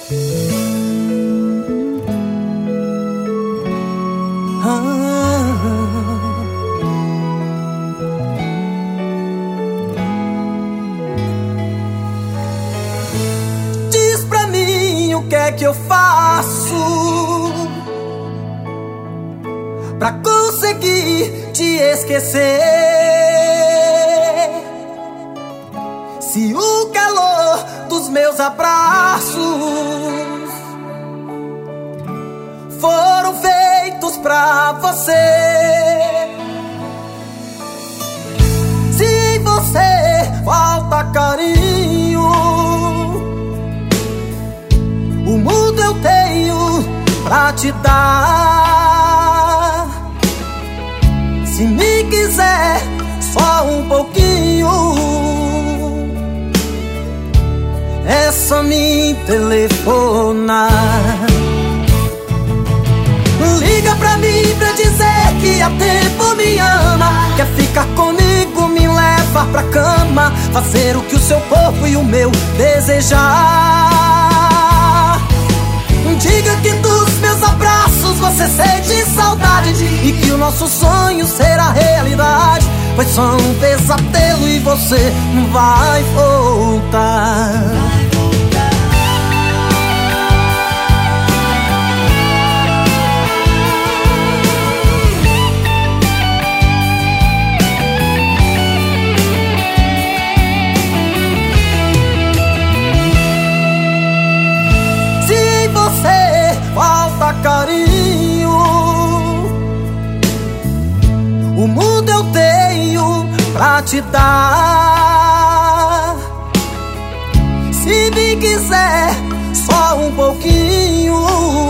Diz pra mim o que é que eu faço pra conseguir te esquecer. Se o calor dos meus abraços foram feitos pra você, se em você falta carinho, o mundo eu tenho pra te dar. Se me quiser só um pouquinho, é só me telefonar. Liga pra mim pra dizer que há tempo me ama, quer ficar comigo, me levar pra cama, fazer o que o seu corpo e o meu desejar. Diga que dos meus abraços você sente saudade e que o nosso sonho será realidade. Foi só um pesadelo e você não vai voltar. Falta carinho, o mundo eu tenho pra te dar. Se me quiser só um pouquinho,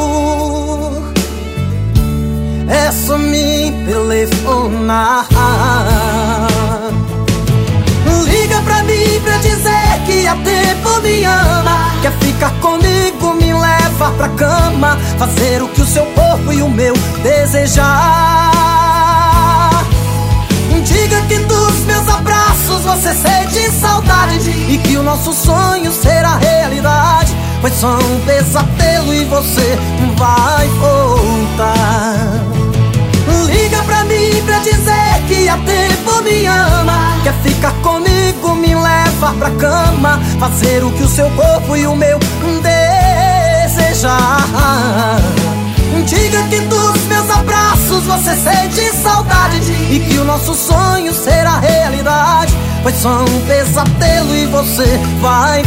é só me telefonar. Liga pra mim pra dizer que há tempo me ama, quer ficar comigo, me levar pra cama, fazer o que o seu corpo e o meu desejar. Diga que dos meus abraços você sente saudade e que o nosso sonho será realidade. Foi só um pesadelo e você não vai voltar. Liga pra mim pra dizer que há tempo me ama, quer ficar comigo, me levar pra cama, fazer o que o seu corpo e o meu desejar. Diga que dos meus abraços você sente saudade e que o nosso sonho será realidade. Foi só um pesadelo e você vai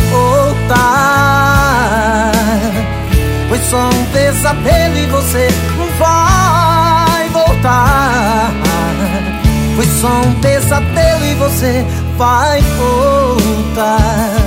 voltar. Foi só um pesadelo e você vai voltar. Foi só um pesadelo e você vai voltar.